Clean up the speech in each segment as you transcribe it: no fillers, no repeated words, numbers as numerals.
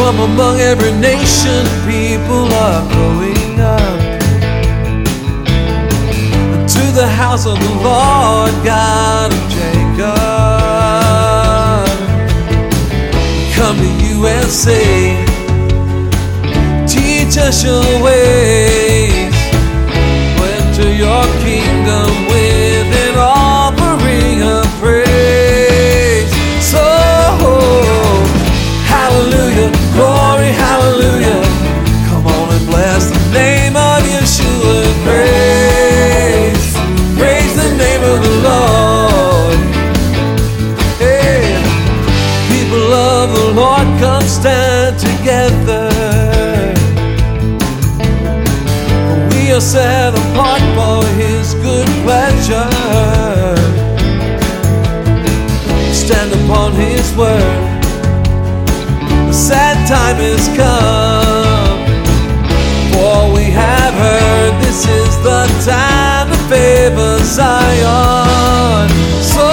From among every nation, people are going up to the house of the Lord God of Jacob. Come to you and say, teach us your ways. Enter your kingdom with an offering of praise. So, hallelujah, glory, hallelujah. Come on and bless the name of Yeshua and praise. Praise the name of the Lord. Hey, people of the Lord, come stand together. We are set apart for His good pleasure. Stand upon His word. The sad time has come, for we have heard this is the time to favor Zion. So,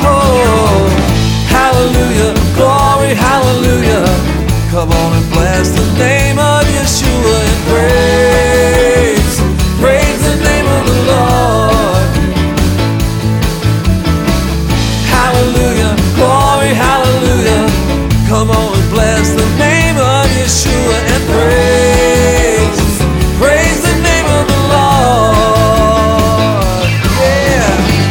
hallelujah, glory, hallelujah. Come on and bless the name of Yeshua and praise. Praise the name of the Lord. Hallelujah, glory, hallelujah. Come on and bless the name of Yeshua and praise. Praise the name of the Lord. Yeah.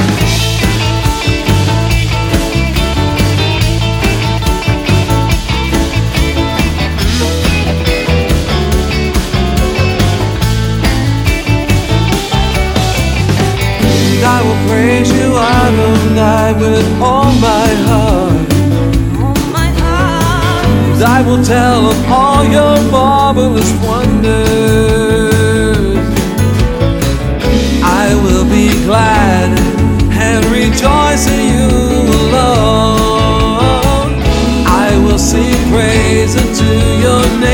I will praise you, Adonai, with all my heart. I will tell of all your marvelous wonders. I will be glad and rejoice in you alone. I will sing praise unto your name.